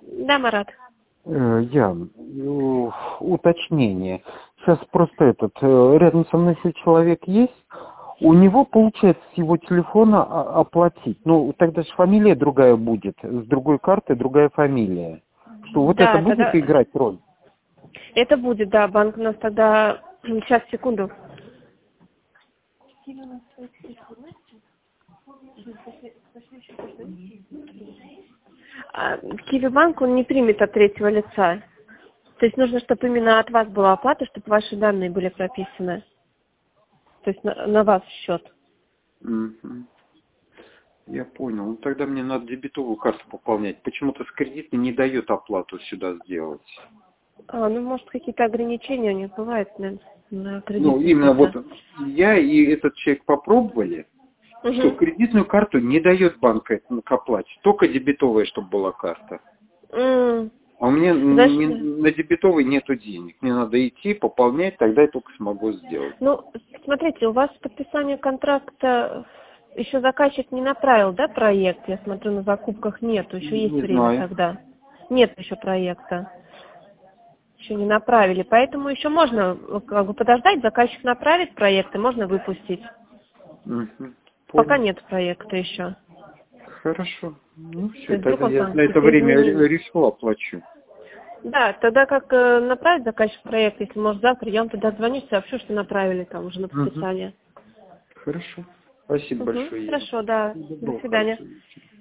Да, Марат. Ян, уточнение. Сейчас просто рядом со мной еще человек есть. У него получается с его телефона оплатить. Ну, тогда же фамилия другая будет. С другой карты другая фамилия. Что вот это Да, будет тогда... играть роль? Это будет, да. Банк у нас тогда... Сейчас, секунду. Киви-банк, он не примет от третьего лица. То есть нужно, чтобы именно от вас была оплата, чтобы ваши данные были прописаны. То есть на вас счет. Мгм. Я понял. Ну тогда мне надо дебетовую карту пополнять. Почему-то с кредитной не дает оплату сюда сделать. Ну, может, какие-то ограничения у них бывают, наверное, на Ну, кредитные именно вот карты. я и этот человек попробовали, что Угу. кредитную карту не дает банк к оплате. Только дебетовая, чтобы была карта. А у меня Значит, на дебетовой нету денег. Мне надо идти, пополнять, тогда я только смогу сделать. ну, смотрите, у вас подписание контракта еще заказчик не направил, да, проект? Я смотрю, на закупках нету, еще есть Не время знаю. тогда. Нет еще проекта. Еще не направили, поэтому еще можно как бы подождать, заказчик направит проект и можно выпустить. Мгм. Пока Понял. нет проекта еще. Хорошо. Ну То все, есть вдруг тогда он я там на это какие-то время изменения. решил оплачу. Да, тогда как направить заказчик проект, если может завтра, я вам тогда звоню, сообщу, что направили там уже на Мгм. подписание. Хорошо. Спасибо большое, Яна. Хорошо, да. До Доброго, свидания. хорошего вечера.